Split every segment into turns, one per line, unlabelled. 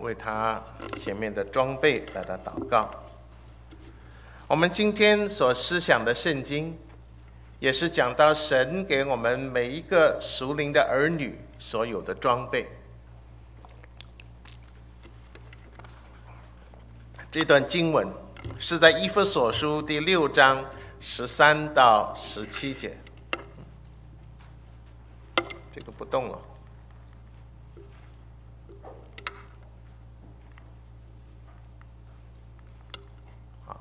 为他前面的装备来到祷告。我们今天所思想的圣经，也是讲到神给我们每一个属灵的儿女所有的装备。这段经文是在以弗所书第6章13到17节。这个不动了。好，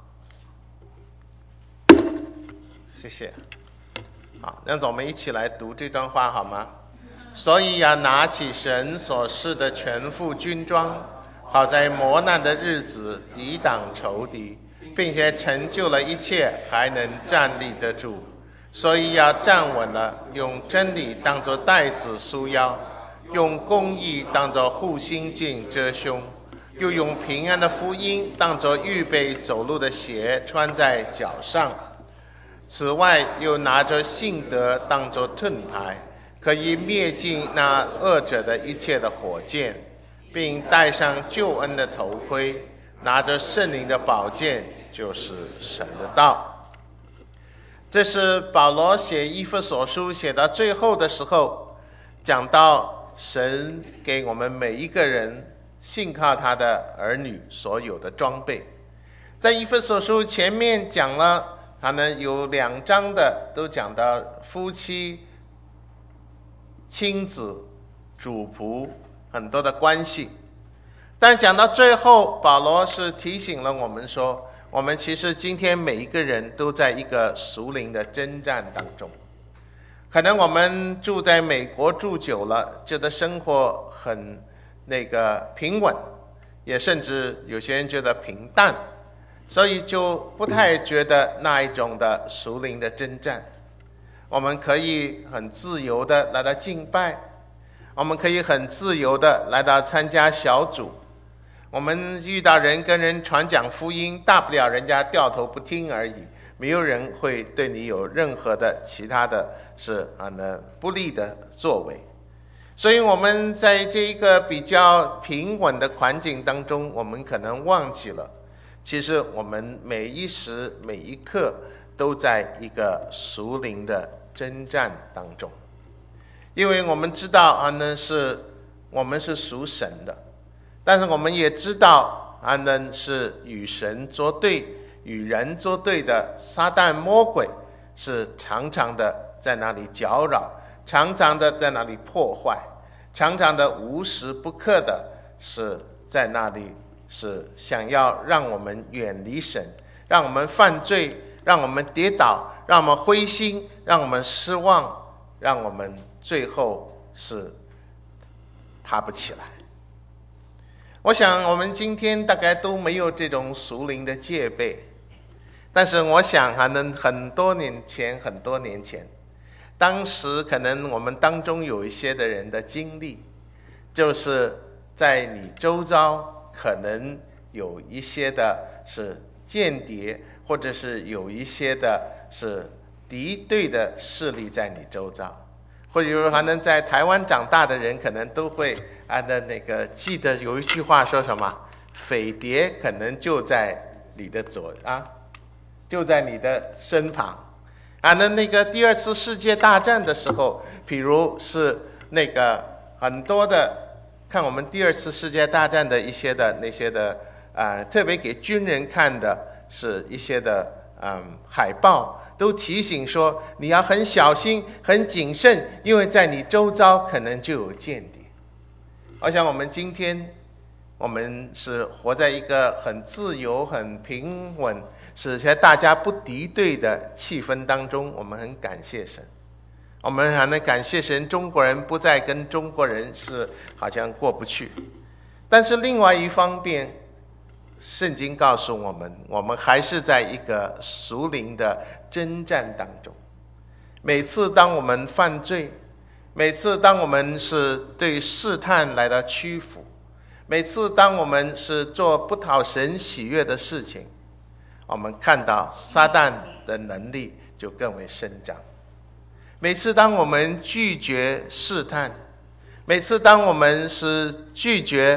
谢谢。好，那我们一起来读这段话好吗？所以要拿起神所赐的全副军装，好在磨难的日子抵挡仇敌，并且成就了一切，还能站立得住。所以要站稳了，用真理当作带子束腰，用公义当作护心镜遮胸，又用平安的福音当作预备走路的鞋穿在脚上。此外，又拿着信德当作盾牌，可以灭尽那恶者的一切的火箭，并戴上救恩的头盔，拿着圣灵的宝剑，就是神的道。这是保罗写以弗所书写到最后的时候，讲到神给我们每一个人信靠他的儿女所有的装备。在以弗所书前面讲了，他呢有2章的都讲到夫妻、亲子、主仆很多的关系，但讲到最后，保罗是提醒了我们说，我们其实今天每一个人都在一个属灵的征战当中。可能我们住在美国住久了，觉得生活很平稳，也甚至有些人觉得平淡，所以就不太觉得那一种的属灵的征战。我们可以很自由的来到敬拜，我们可以很自由的来到参加小组，我们遇到人跟人传讲福音，大不了人家掉头不听而已，没有人会对你有任何的其他的不利的作为。所以我们在这一个比较平稳的环境当中，我们可能忘记了，其实我们每一时每一刻都在一个属灵的征战当中。因为我们知道我们是属神的，但是我们也知道是与神作对、与人作对的撒旦魔鬼是常常的在那里搅扰，常常的在那里破坏，常常的无时不刻的是在那里是想要让我们远离神，让我们犯罪，让我们跌倒，让我们灰心，让我们失望，让我们最后是爬不起来。我想我们今天大概都没有这种属灵的戒备，但是我想很多年前，当时可能我们当中有一些的人的经历，就是在你周遭可能有一些的是间谍，或者是有一些的是敌对的势力在你周遭。或者还能在台湾长大的人可能都会记得有一句话说什么，匪谍可能就在你的就在你的身旁。第2次世界大战的时候，比如是很多的看我们第2次世界大战的一些的那些的特别给军人看的是一些的海报，都提醒说你要很小心很谨慎，因为在你周遭可能就有间谍。我想我们今天我们是活在一个很自由很平稳，使且大家不敌对的气氛当中，我们很感谢神，我们还能感谢神，中国人不再跟中国人是好像过不去。但是另外一方面，圣经告诉我们，我们还是在一个属灵的征战当中。每次当我们犯罪，每次当我们是对试探来到屈服，每次当我们是做不讨神喜悦的事情，我们看到撒旦的能力就更为伸张。每次当我们拒绝试探，每次当我们是拒绝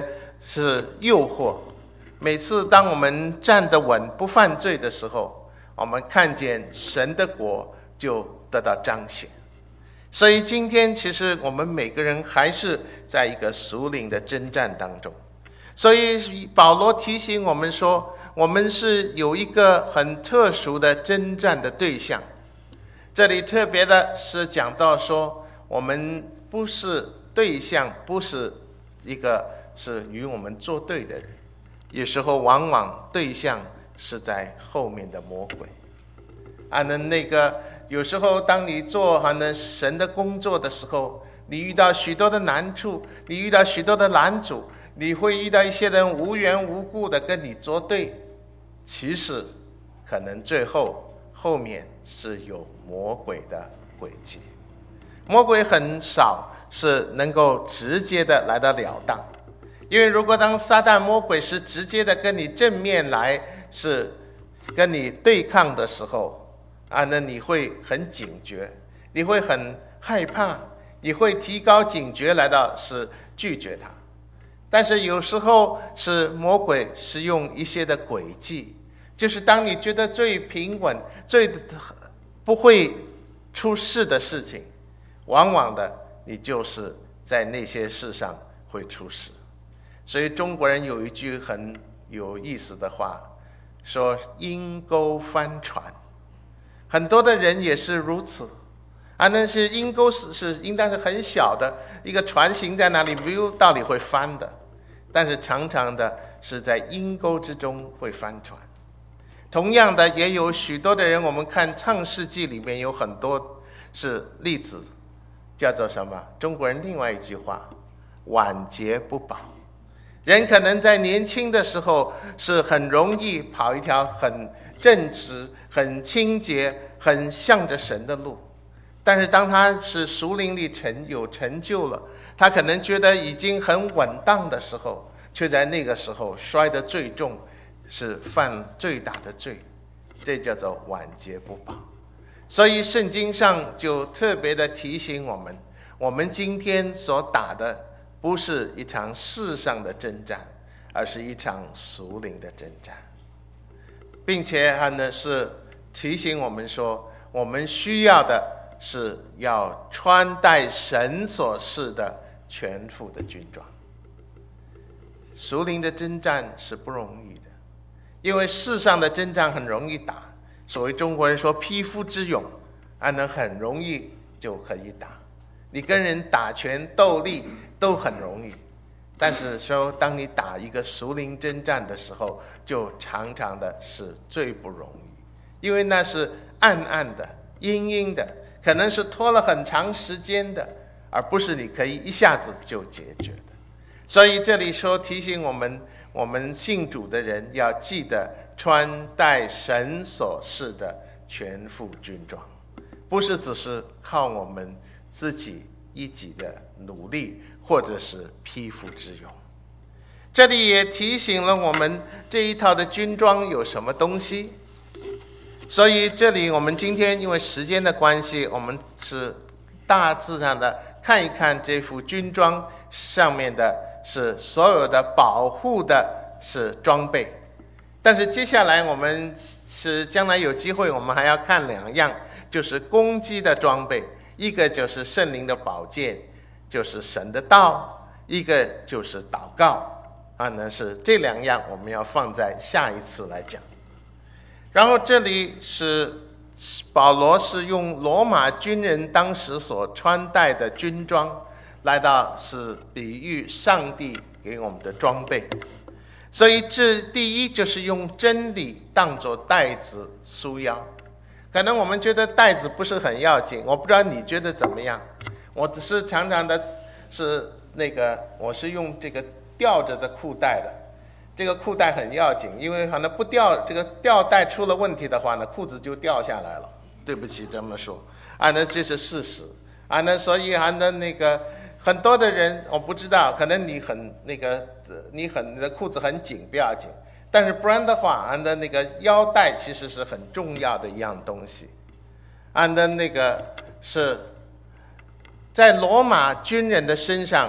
是诱惑。每次当我们站得稳不犯罪的时候，我们看见神的国就得到彰显。所以今天其实我们每个人还是在一个属灵的征战当中。所以保罗提醒我们说，我们是有一个很特殊的征战的对象。这里特别的是讲到说，我们不是对象，不是一个是与我们作对的人，有时候往往对象是在后面的魔鬼。有时候当你做神的工作的时候，你遇到许多的难处，你遇到许多的拦阻，你会遇到一些人无缘无故的跟你作对，其实可能最后面是有魔鬼的诡计。魔鬼很少是能够直接的来到了当，因为如果当撒旦魔鬼是直接的跟你正面来，是跟你对抗的时候那你会很警觉，你会很害怕，你会提高警觉来到是拒绝他。但是有时候是魔鬼是用一些的诡计，就是当你觉得最平稳最不会出事的事情，往往的你就是在那些事上会出事。所以中国人有一句很有意思的话，说阴沟翻船。很多的人也是如此那是阴沟是应当是很小的一个船行在那里，没有道理会翻的，但是常常的是在阴沟之中会翻船。同样的，也有许多的人，我们看创世纪里面有很多是例子，叫做什么？中国人另外一句话，晚节不保。人可能在年轻的时候是很容易跑一条很正直、很清洁、很向着神的路，但是当他是属灵里有成就了，他可能觉得已经很稳当的时候，却在那个时候摔得最重，是犯最大的罪，这叫做晚节不保。所以圣经上就特别的提醒我们，我们今天所打的不是一场世上的征战，而是一场属灵的征战，并且是提醒我们说，我们需要的是要穿戴神所赐的全副的军装。属灵的征战是不容易的，因为世上的征战很容易打，所谓中国人说匹夫之勇很容易就可以打，你跟人打拳斗力都很容易，但是说当你打一个属灵征战的时候，就常常的是最不容易，因为那是暗暗的、阴阴的，可能是拖了很长时间的，而不是你可以一下子就解决的。所以这里说提醒我们信主的人要记得穿戴神所赐的全副军装，不是只是靠我们自己一己的努力或者是匹夫之勇。这里也提醒了我们这一套的军装有什么东西。所以这里我们今天因为时间的关系，我们是大致上的看一看这副军装上面的是所有的保护的是装备。但是接下来我们是将来有机会我们还要看两样，就是攻击的装备，一个就是圣灵的宝剑，就是神的道，一个就是祷告是这两样我们要放在下一次来讲。然后这里是保罗是用罗马军人当时所穿戴的军装来到是比喻上帝给我们的装备。所以这第一就是用真理当作带子束腰。可能我们觉得带子不是很要紧，我不知道你觉得怎么样。我只是常常的是我是用这个吊着的裤带的，这个裤带很要紧，因为可能不吊，这个吊带出了问题的话呢，裤子就掉下来了。对不起这么说那这是事实所以很多的人我不知道，可能你的裤子很紧不要紧，但是不然的话腰带其实是很重要的一样东西是在罗马军人的身上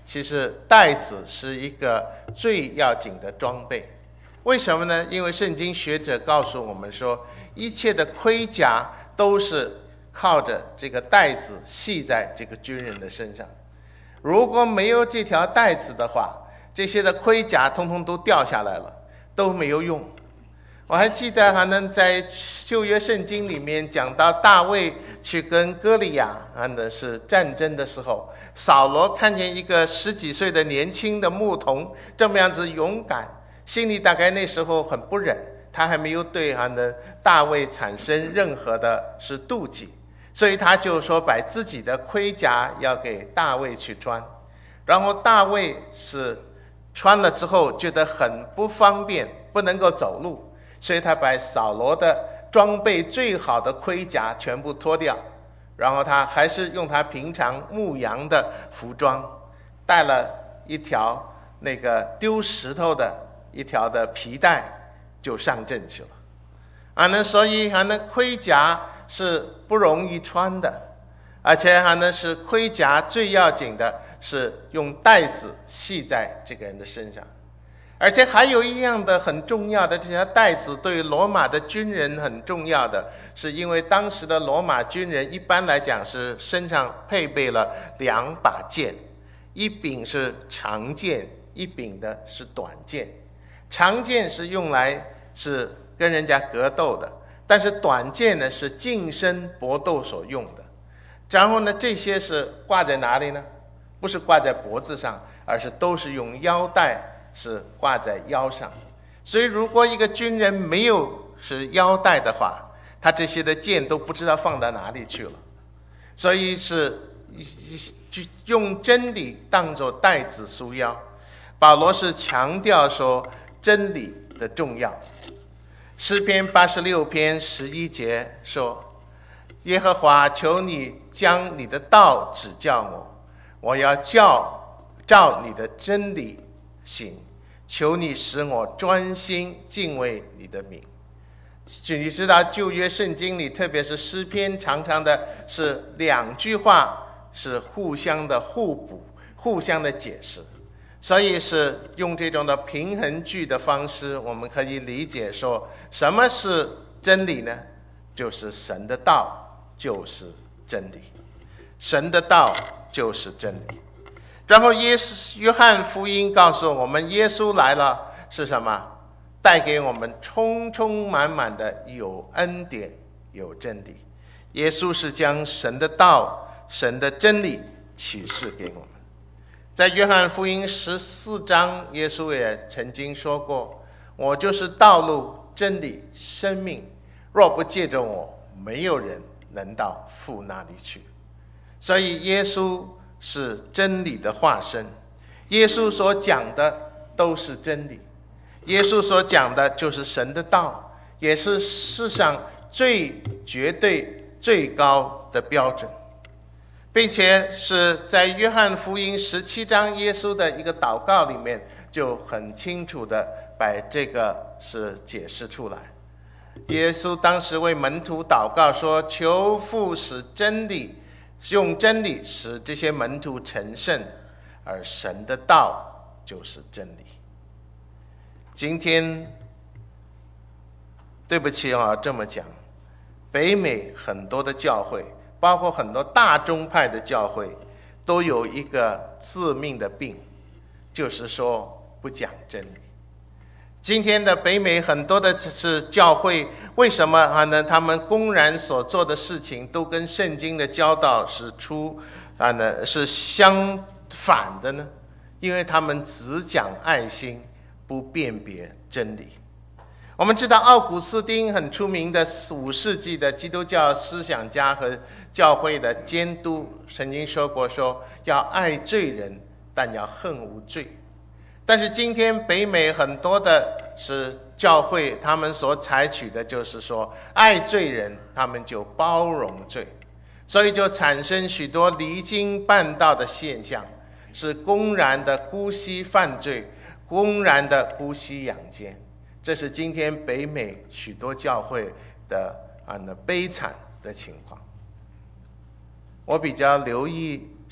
其实带子是一个最要紧的装备。为什么呢？因为圣经学者告诉我们说，一切的盔甲都是靠着这个带子系在这个军人的身上。如果没有这条带子的话，这些的盔甲通通都掉下来了，都没有用。我还记得还能在旧约圣经里面讲到大卫去跟歌利亚是战争的时候，扫罗看见一个10几岁的年轻的牧童这么样子勇敢，心里大概那时候很不忍，他还没有对大卫产生任何的是妒忌，所以他就说把自己的盔甲要给大卫去穿。然后大卫是穿了之后觉得很不方便，不能够走路，所以他把扫罗的装备最好的盔甲全部脱掉，然后他还是用他平常牧羊的服装，带了一条那个丢石头的一条的皮带，就上阵去了。所以盔甲是不容易穿的，而且是盔甲最要紧的是用带子系在这个人的身上。而且还有一样的很重要的，这条带子对罗马的军人很重要的，是因为当时的罗马军人一般来讲是身上配备了2把剑，一柄是长剑，一柄的是短剑。长剑是用来是跟人家格斗的，但是短剑呢是近身搏斗所用的。然后呢，这些是挂在哪里呢？不是挂在脖子上，而是都是用腰带是挂在腰上。所以如果一个军人没有是腰带的话，他这些的剑都不知道放到哪里去了。所以是用真理当作带子束腰。保罗是强调说真理的重要。诗篇86篇11节说，耶和华，求你将你的道指教我，我要照你的真理行，求你使我专心敬畏你的名。你知道旧约圣经里，特别是诗篇，常常的是2句话是互相的互补，互相的解释。所以是用这种的平衡句的方式，我们可以理解说，什么是真理呢？就是神的道就是真理，神的道就是真理。然后约翰福音告诉我们，耶稣来了是什么？带给我们充充满满的有恩典有真理。耶稣是将神的道神的真理启示给我们。在约翰福音14章，耶稣也曾经说过，我就是道路真理生命，若不借着我，没有人能到父那里去。所以耶稣是真理的化身，耶稣所讲的都是真理，耶稣所讲的就是神的道，也是世上最绝对最高的标准。并且是在约翰福音17章耶稣的一个祷告里面，就很清楚的把这个是解释出来。耶稣当时为门徒祷告说，求父使真理，用真理使这些门徒成圣，而神的道就是真理。今天对不起这么讲，北美很多的教会，包括很多大宗派的教会，都有一个致命的病，就是说不讲真理。今天的北美很多的是教会，为什么呢？他们公然所做的事情都跟圣经的教导是相反的呢？因为他们只讲爱心，不辨别真理。我们知道奥古斯丁很出名的5世纪的基督教思想家和教会的监督，曾经说过，说要爱罪人，但要恨无罪。但是今天北美很多的是教会，他们所采取的就是说爱罪人，他们就包容罪，所以就产生许多离经叛道的现象，是公然的姑息犯罪，公然的姑息养奸。这是今天北美许多教会的悲惨的情况。我比较留意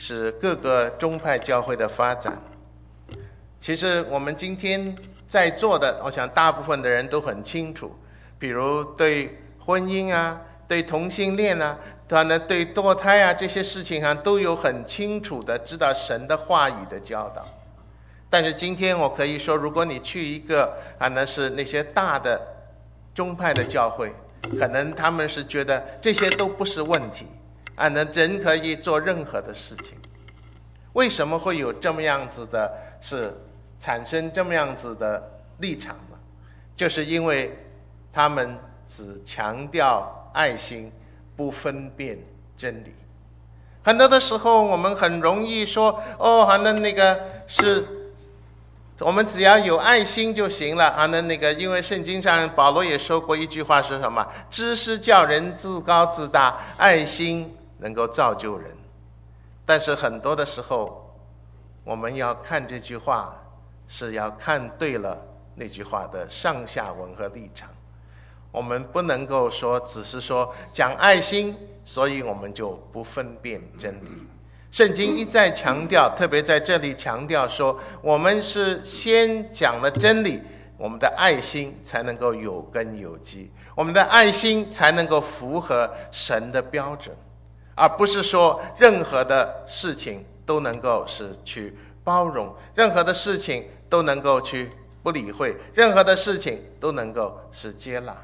是各个宗派教会的发展。其实我们今天在座的，我想大部分的人都很清楚，比如对婚姻啊，对同性恋啊，对堕胎啊，这些事情上都有很清楚的知道神的话语的教导。但是今天我可以说，如果你去一个是那些大的宗派的教会，可能他们是觉得这些都不是问题，人可以做任何的事情。为什么会有这么样子的，是产生这么样子的立场呢？就是因为他们只强调爱心，不分辨真理。很多的时候我们很容易说，是我们只要有爱心就行了因为圣经上保罗也说过一句话，是什么？知识叫人自高自大，爱心能够造就人。但是很多的时候我们要看这句话，是要看对了那句话的上下文和立场。我们不能够说只是说讲爱心，所以我们就不分辨真理。圣经一再强调，特别在这里强调说，我们是先讲了真理，我们的爱心才能够有根有基，我们的爱心才能够符合神的标准，而不是说任何的事情都能够是去包容，任何的事情都能够去不理会，任何的事情都能够是接纳。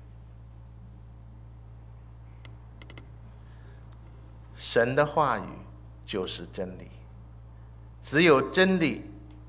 神的话语就是真理，只有真理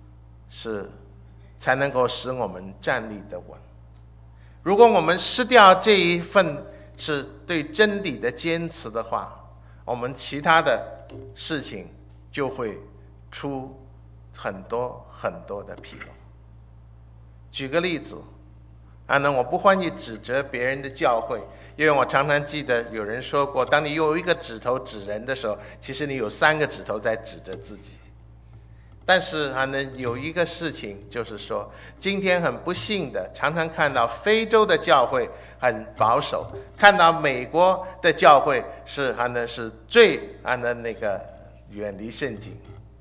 才能够使我们站立得稳。如果我们失掉这一份是对真理的坚持的话，我们其他的事情就会出很多很多的纰漏。举个例子，我不欢迎指责别人的教会，因为我常常记得有人说过，当你用一个指头指人的时候，其实你有3个指头在指着自己。但是有一个事情就是说，今天很不幸的，常常看到非洲的教会很保守，看到美国的教会是最远离圣经。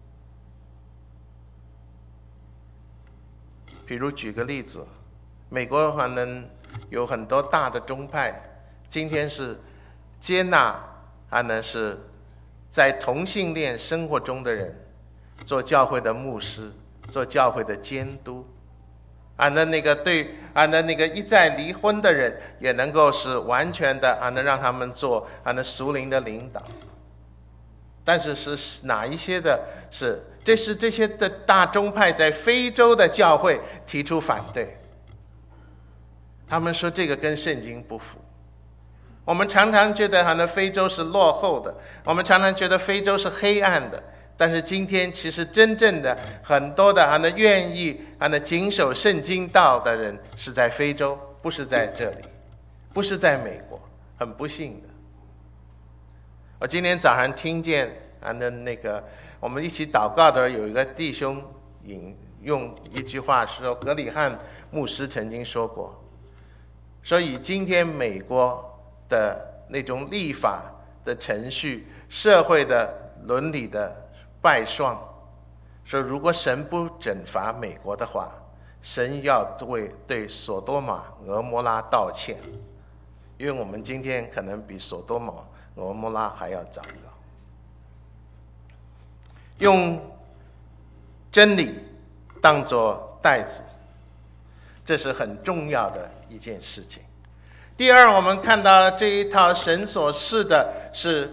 比如举个例子，美国有很多大的宗派，今天是接纳是在同性恋生活中的人做教会的牧师，做教会的监督，对一再离婚的人也能够是完全的让他们做属灵的领导。但是是哪一些的这些的大宗派在非洲的教会提出反对，他们说这个跟圣经不符。我们常常觉得非洲是落后的，我们常常觉得非洲是黑暗的，但是今天其实真正的很多的愿意谨守圣经道的人是在非洲，不是在这里，不是在美国，很不幸的。我今天早上听见我们一起祷告的有一个弟兄引用一句话说，格里汉牧师曾经说过，所以今天美国的那种立法的程序，社会的伦理的败状，说如果神不惩罚美国的话，神要对索多玛俄摩拉道歉，因为我们今天可能比索多玛俄摩拉还要糟糕。用真理当作带子，这是很重要的一件事情。第二，我们看到这一套神所赐的是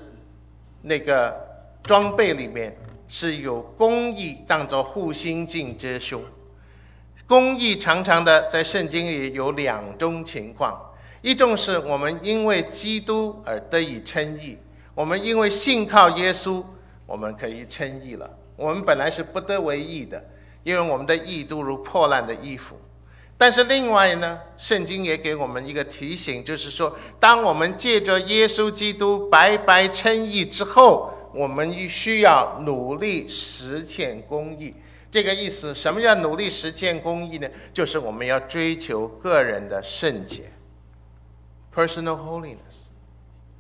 装备里面是有公义当作护心镜遮胸。公义常常的在圣经里有2种情况，一种是我们因为基督而得以称义，我们因为信靠耶稣我们可以称义了。我们本来是不得为义的，因为我们的义都如破烂的衣服。但是另外呢，圣经也给我们一个提醒，就是说当我们借着耶稣基督白白称义之后，我们需要努力实践公义。这个意思，什么叫努力实践公义呢？就是我们要追求个人的圣洁 personal holiness。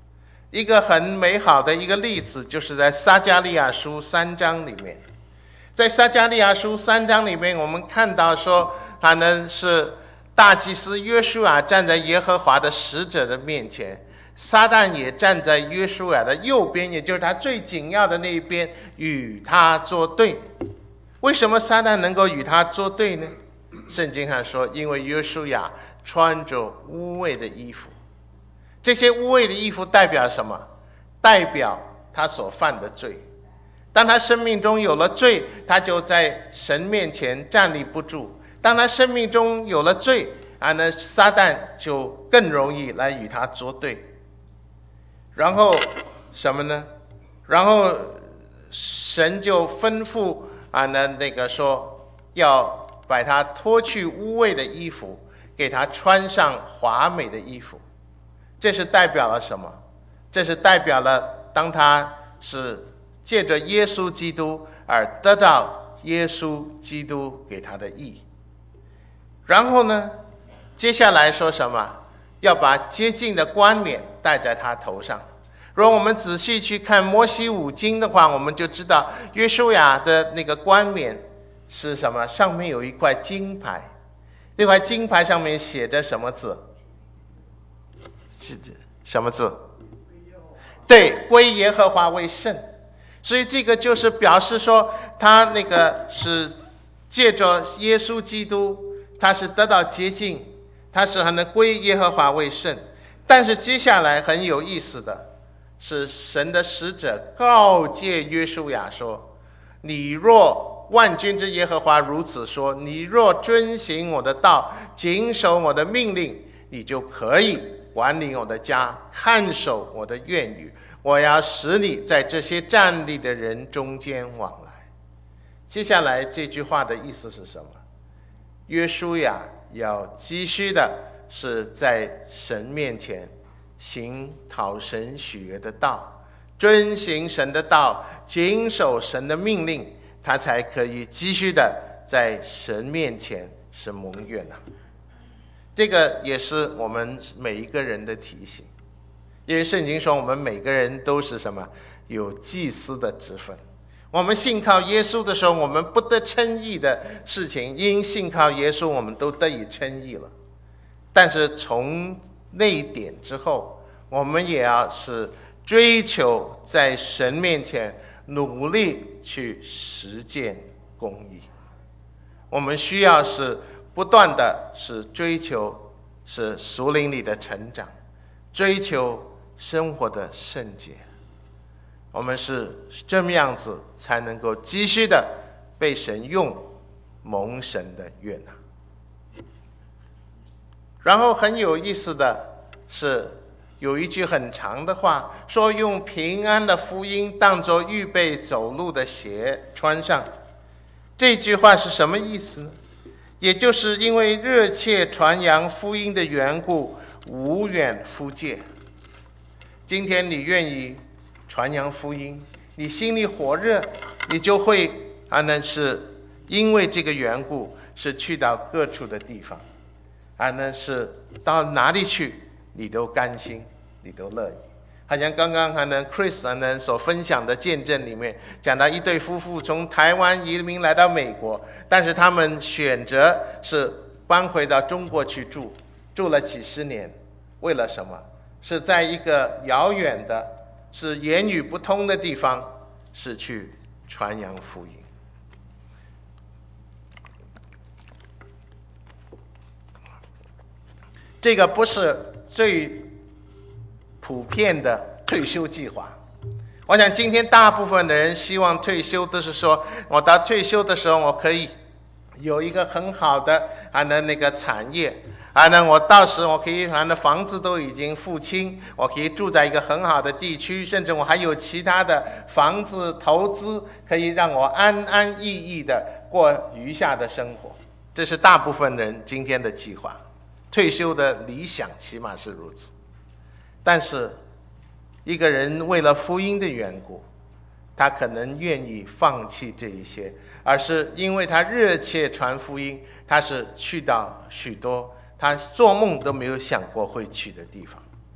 一个很美好的一个例子，就是在撒迦利亚书3章里面。在撒迦利亚书3章里面，我们看到说，是大祭司约书亚站在耶和华的使者的面前，撒旦也站在约书亚的右边，也就是他最紧要的那一边，与他作对。为什么撒旦能够与他作对呢？圣经上说，因为约书亚穿着污秽的衣服。这些污秽的衣服代表什么？代表他所犯的罪。当他生命中有了罪，他就在神面前站立不住。当他生命中有了罪，撒旦就更容易来与他作对。然后什么呢？然后神就吩咐说要把他脱去污秽的衣服，给他穿上华美的衣服。这是代表了什么？这是代表了当他是借着耶稣基督而得到耶稣基督给他的义。然后呢，接下来说什么？要把洁净的冠冕戴在他头上。如果我们仔细去看摩西五经的话，我们就知道约书亚的那个冠冕是什么？上面有一块金牌，那块金牌上面写着什么字？什么字？对，归耶和华为圣。所以这个就是表示说，他是借着耶稣基督，他是得到洁净，他是还能归耶和华为圣。但是接下来很有意思的是，神的使者告诫约书亚说，你若万军之耶和华如此说，你若遵行我的道，谨守我的命令，你就可以管理我的家，看守我的院宇，我要使你在这些站立的人中间往来。接下来这句话的意思是什么？约书亚要继续的是在神面前行讨神喜悦的道，遵行神的道，谨守神的命令，他才可以继续的在神面前是蒙悦的。这个也是我们每一个人的提醒，因为圣经说我们每个人都是什么？有祭司的职分。我们信靠耶稣的时候，我们不得称义的事情，因信靠耶稣我们都得以称义了。但是从那一点之后，我们也要是追求在神面前努力去实践公义。我们需要是不断的是追求是属灵里的成长，追求生活的圣洁。我们是这么样子才能够继续的被神用，蒙神的悦纳。然后很有意思的是，有一句很长的话，说用平安的福音当作预备走路的鞋穿上。这句话是什么意思呢？也就是因为热切传扬福音的缘故，无远弗届。今天你愿意传扬福音，你心里火热，你就会是因为这个缘故是去到各处的地方，是到哪里去你都甘心，你都乐意。好像刚刚Chris 所分享的见证里面讲到一对夫妇从台湾移民来到美国，但是他们选择是搬回到中国去住了几十年。为了什么？是在一个遥远的是言语不通的地方，是去传扬福音。这个不是最普遍的退休计划。我想今天大部分的人希望退休都是说，我到退休的时候我可以有一个很好的产业，我到时我可以房子都已经付清，我可以住在一个很好的地区，甚至我还有其他的房子投资，可以让我安安逸逸的过余下的生活。这是大部分人今天的计划，退休的理想起码是如此。但是一个人为了福音的缘故，他可能愿意放弃这一些，而是因为他热切传福音，他是去到许多他做梦都没有想过会去的地方。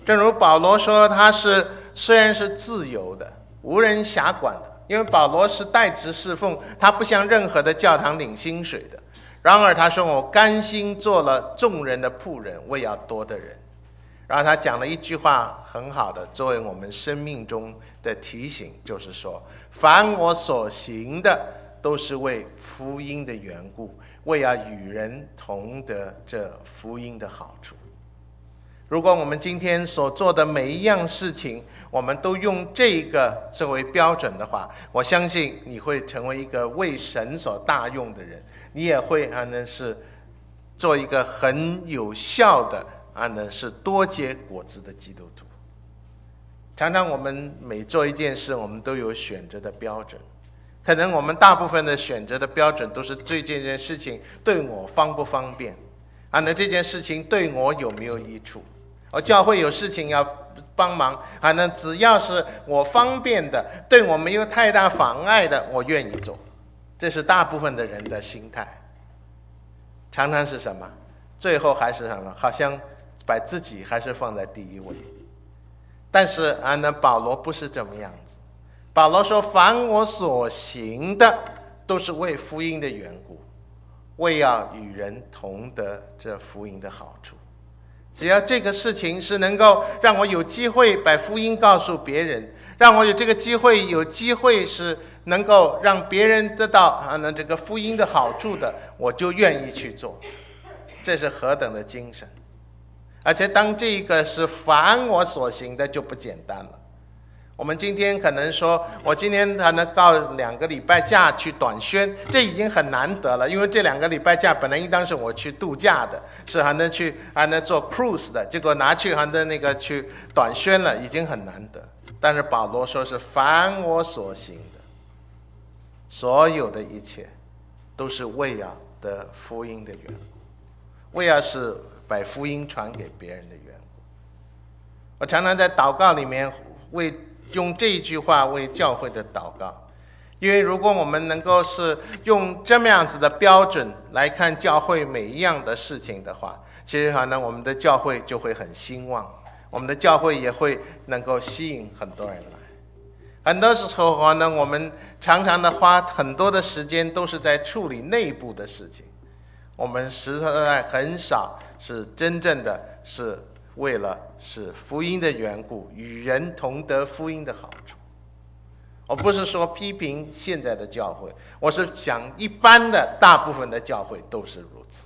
正如保罗说，他虽然是自由的，无人辖管的，因为保罗是代职侍奉，他不向任何的教堂领薪水的。然而他说，我甘心做了众人的仆人，为要多的人。然后他讲了一句话很好的，作为我们生命中的提醒，就是说，凡我所行的，都是为福音的缘故，为要与人同得这福音的好处。如果我们今天所做的每一样事情，我们都用这个作为标准的话，我相信你会成为一个为神所大用的人，你也会是做一个很有效的是多结果子的基督徒。常常我们每做一件事，我们都有选择的标准，可能我们大部分的选择的标准都是对这件事情对我方不方便，那这件事情对我有没有益处。教会有事情要帮忙，那只要是我方便的，对我没有太大妨碍的，我愿意做。这是大部分的人的心态。常常是什么？最后还是什么？好像把自己还是放在第一位。但是保罗不是这么样子。保罗说，凡我所行的，都是为福音的缘故，为要与人同得这福音的好处。只要这个事情是能够让我有机会把福音告诉别人，让我有这个机会，有机会是能够让别人得到这个福音的好处的，我就愿意去做。这是何等的精神！而且当这个是凡我所行的，就不简单了。我们今天可能说，我今天可能告2个礼拜假去短宣，这已经很难得了，因为这2个礼拜假本来应当是我去度假的，是还能去做 cruise 的，结果拿去去短宣了，已经很难得。但是保罗说是凡我所行的，所有的一切都是为要得福音的缘故，为要是把福音传给别人的缘故。我常常在祷告里面用这一句话为教会的祷告，因为如果我们能够是用这么样子的标准来看教会每一样的事情的话，其实我们的教会就会很兴旺，我们的教会也会能够吸引很多人来。很多时候我们常常的花很多的时间都是在处理内部的事情，我们实在很少是真正的是为了是福音的缘故，与人同得福音的好处。我不是说批评现在的教会，我是想一般的大部分的教会都是如此。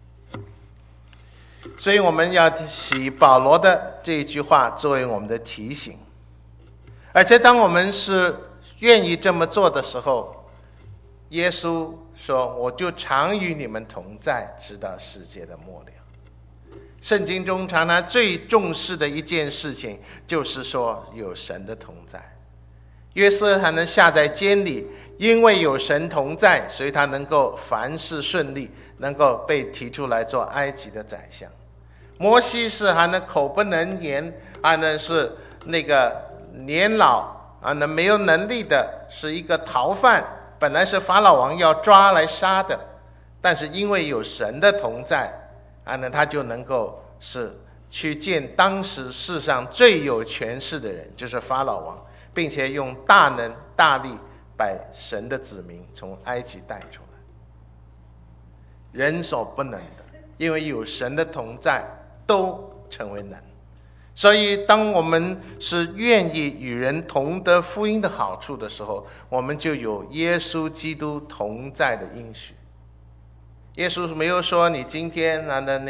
所以我们要以保罗的这一句话作为我们的提醒，而且当我们是愿意这么做的时候，耶稣说，我就常与你们同在，直到世界的末了。圣经中常常最重视的一件事情，就是说有神的同在。约瑟还能下在监里，因为有神同在，所以他能够凡事顺利，能够被提出来做埃及的宰相。摩西是还能口不能言，还能是年老没有能力的，是一个逃犯，本来是法老王要抓来杀的，但是因为有神的同在，他就能够是去见当时世上最有权势的人，就是法老王，并且用大能大力把神的子民从埃及带出来。人所不能的，因为有神的同在，都成为能。所以当我们是愿意与人同得福音的好处的时候，我们就有耶稣基督同在的应许。耶稣没有说你今天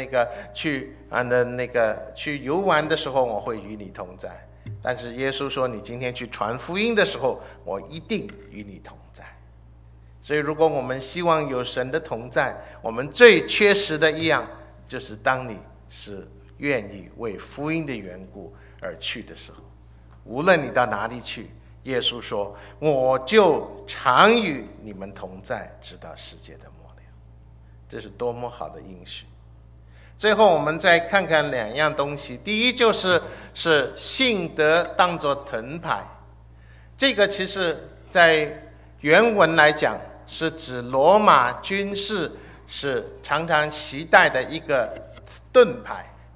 去游玩的时候我会与你同在，但是耶稣说你今天去传福音的时候，我一定与你同在。所以如果我们希望有神的同在，我们最缺失的一样，就是当你是愿意为福音的缘故而去的时候，无论你到哪里去，耶稣说我就常与你们同在，直到世界的末了。这是多么好的应许。最后我们再看看2样东西。第一就是信德当作盾牌，这个其实在原文来讲是指罗马军事是常常携带的一个盾牌，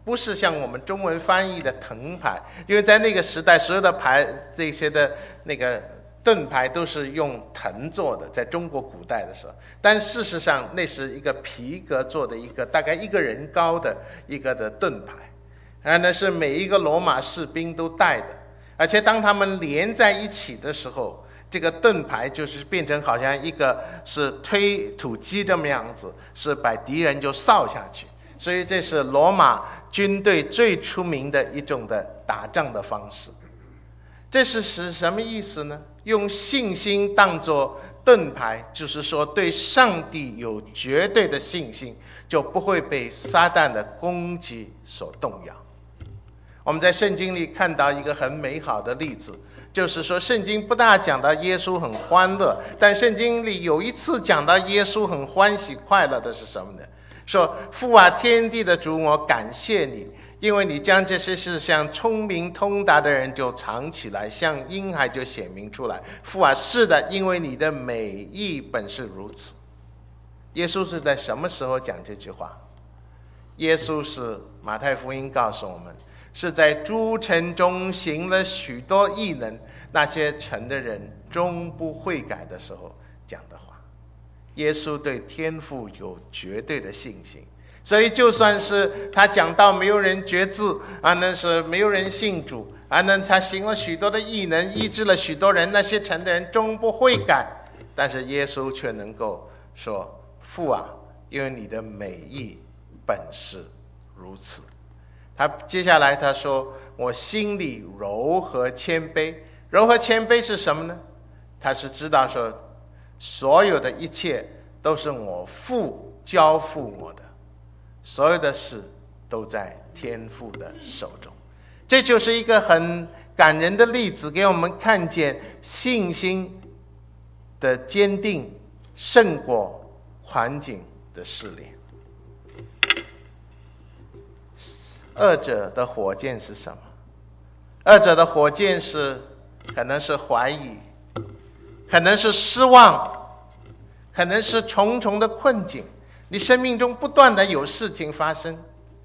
不是像我们中文翻译的藤牌，因为在那个时代，所有的牌这些的那个盾牌都是用藤做的，在中国古代的时候，但事实上那是一个皮革做的一个大概1个人高的一个的盾牌，那是每一个罗马士兵都带的，而且当他们连在一起的时候，这个盾牌就是变成好像一个是推土机这么样子，是把敌人就扫下去。所以这是罗马军队最出名的一种的打仗的方式。这是什么意思呢？用信心当作盾牌，就是说对上帝有绝对的信心，就不会被撒旦的攻击所动摇。我们在圣经里看到一个很美好的例子，就是说圣经不大讲到耶稣很欢乐，但圣经里有一次讲到耶稣很欢喜快乐的是什么呢？说父啊，天地的主，我感谢你，因为你将这些事向聪明通达的人就藏起来，向婴孩就显明出来。父啊，是的，因为你的美意本是如此。耶稣是在什么时候讲这句话？耶稣是马太福音告诉我们，是在诸城中行了许多异能，那些城的人终不悔改的时候讲的话。耶稣对天父有绝对的信心，所以就算是他讲到没有人决志那是没有人信主那他行了许多的异能，医治了许多人，那些城的人终不悔改，但是耶稣却能够说，父啊，因为你的美意本是如此。他接下来他说，我心里柔和谦卑。柔和谦卑是什么呢？他是知道说所有的一切都是我父交付我的，所有的事都在天父的手中。这就是一个很感人的例子，给我们看见信心的坚定胜过环境的试炼。二者的火箭是什么？二者的火箭是可能是怀疑，可能是失望，可能是重重的困境。你生命中不断的有事情发生。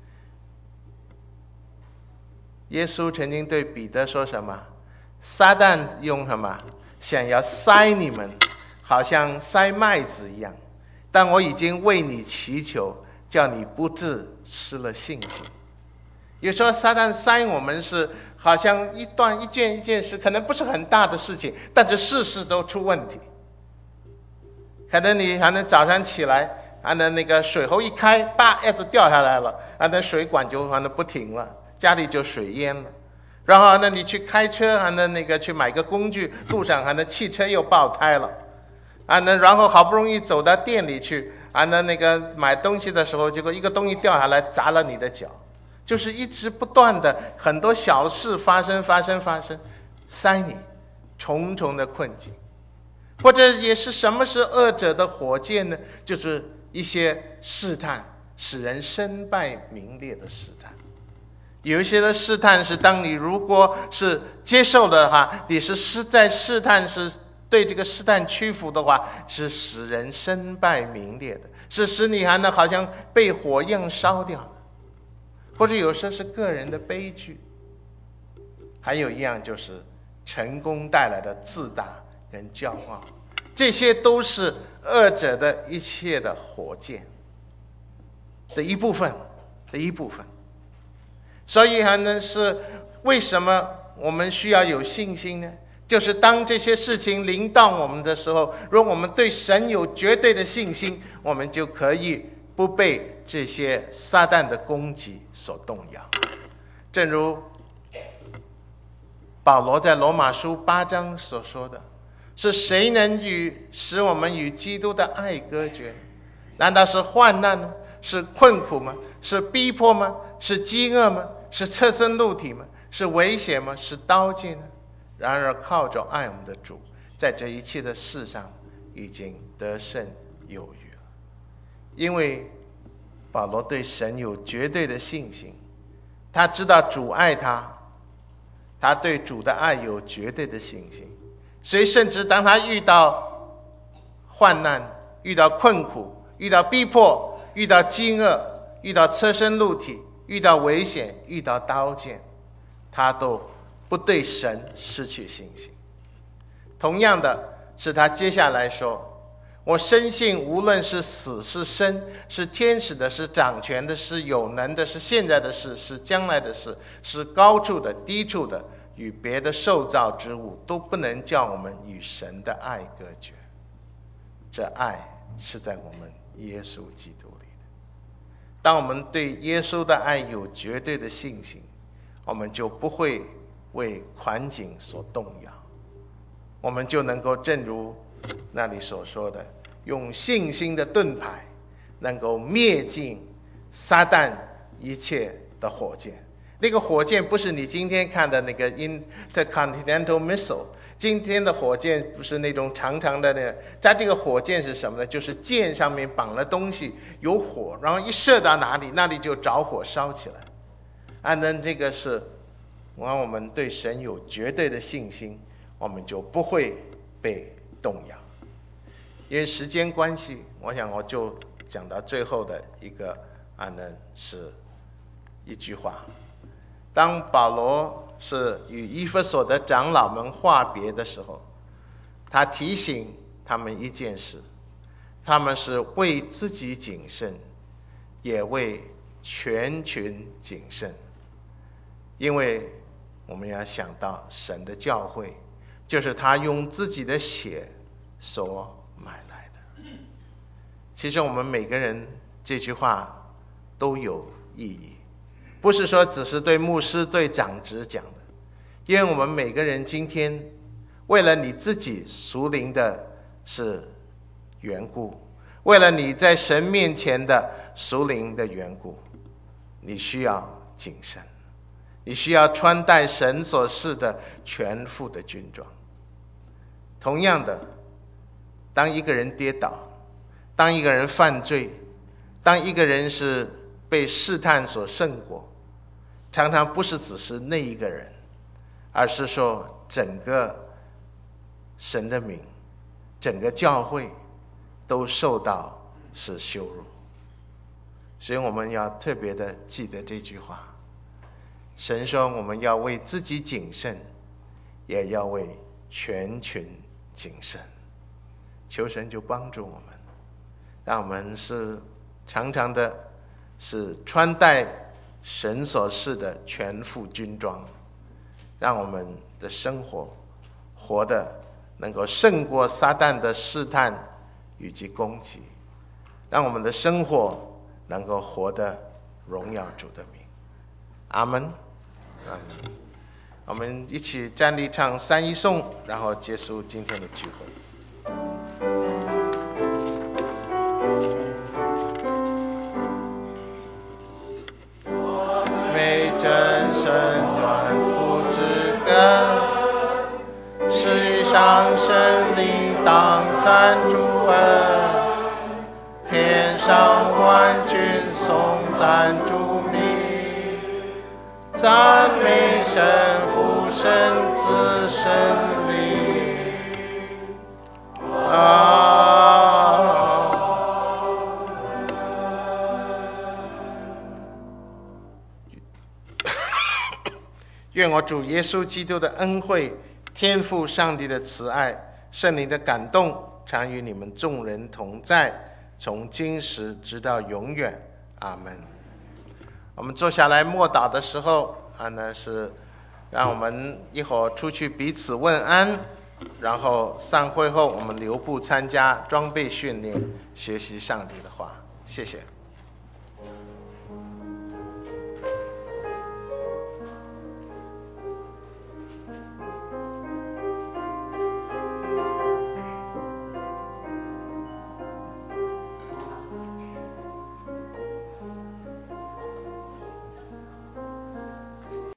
耶稣曾经对彼得说什么？撒旦用什么想要塞你们，好像塞麦子一样，但我已经为你祈求，叫你不致失了信心。有时候撒旦塞我们是好像一件事，可能不是很大的事情，但是事事都出问题。可能你还能早上起来那个水喉一开，叭一直掉下来了那水管就不停了，家里就水淹了。然后你去开车那个去买个工具，路上汽车又爆胎了然后好不容易走到店里去那个买东西的时候，结果一个东西掉下来砸了你的脚。就是一直不断的很多小事发生，塞你重重的困境。或者也是什么是二者的火箭呢？就是一些试探，使人身败名裂的试探。有一些的试探是当你如果是接受的话，你是在试探，是对这个试探屈服的话，是使人身败名裂的，是使你好像被火一样烧掉的。或者有时候是个人的悲剧。还有一样就是成功带来的自大跟骄傲，这些都是二者的一切的火箭的一部分。所以是为什么我们需要有信心呢？就是当这些事情临到我们的时候，如果我们对神有绝对的信心，我们就可以不被这些撒旦的攻击所动摇。正如保罗在罗马书8章所说的，是谁能使我们与基督的爱隔绝？难道是患难吗？是困苦吗？是逼迫吗？是饥饿吗？是侧身露体吗？是危险吗？是刀剑呢？然而靠着爱我们的主，在这一切的事上已经得胜有余了。因为保罗对神有绝对的信心，他知道主爱他，他对主的爱有绝对的信心，所以甚至当他遇到患难，遇到困苦，遇到逼迫，遇到饥饿，遇到侧身露体， 遇到危险、遇到刀剑，他都不对神失去信心。同样的是他接下来说，我深信无论是死是生，是天使的，是掌权的，是有能的，是现在的事，是将来的事，是高处的低处的，与别的受造之物，都不能叫我们与神的爱隔绝。这爱是在我们耶稣基督里的。当我们对耶稣的爱有绝对的信心，我们就不会为环境所动摇，我们就能够正如那里所说的，用信心的盾牌能够灭尽撒旦一切的火箭。那个火箭不是你今天看的那个 Intercontinental Missile， 今天的火箭不是那种长长的那个，它这个火箭是什么呢？就是箭上面绑了东西，有火，然后一射到哪里，那里就着火烧起来。那这个是我们对神有绝对的信心，我们就不会被动摇。因为时间关系，我想我就讲到最后的一个是一句话。当保罗是与以弗所的长老们话别的时候，他提醒他们一件事，他们是为自己谨慎，也为全群谨慎。因为我们要想到神的教会就是他用自己的血所买来的。其实我们每个人这句话都有意义，不是说只是对牧师对长职讲的，因为我们每个人今天为了你自己属灵的是缘故，为了你在神面前的属灵的缘故，你需要谨慎，你需要穿戴神所赐的全副的军装。同样的，当一个人跌倒，当一个人犯罪，当一个人是被试探所胜过，常常不是只是那一个人，而是说整个神的名，整个教会都受到是羞辱。所以我们要特别的记得这句话，神说我们要为自己谨慎，也要为全群谨慎。求神就帮助我们，让我们是常常的是穿戴神所赐的全副军装，让我们的生活活得能够胜过撒旦的试探以及攻击，让我们的生活能够活得荣耀主的名。阿们，阿们。我们一起站立唱三一颂，然后结束今天的聚会。美真神转福之根，世上神灵当参主恩，天上万军颂赞主名，赞美神父神子神灵。愿我主耶稣基督的恩惠、天父上帝的慈爱、圣灵的感动，常与你们众人同在，从今时直到永远。阿们。我们坐下来默祷的时候是让我们一会儿出去彼此问安，然后散会后我们留步参加装备训练，学习上帝的话。谢谢。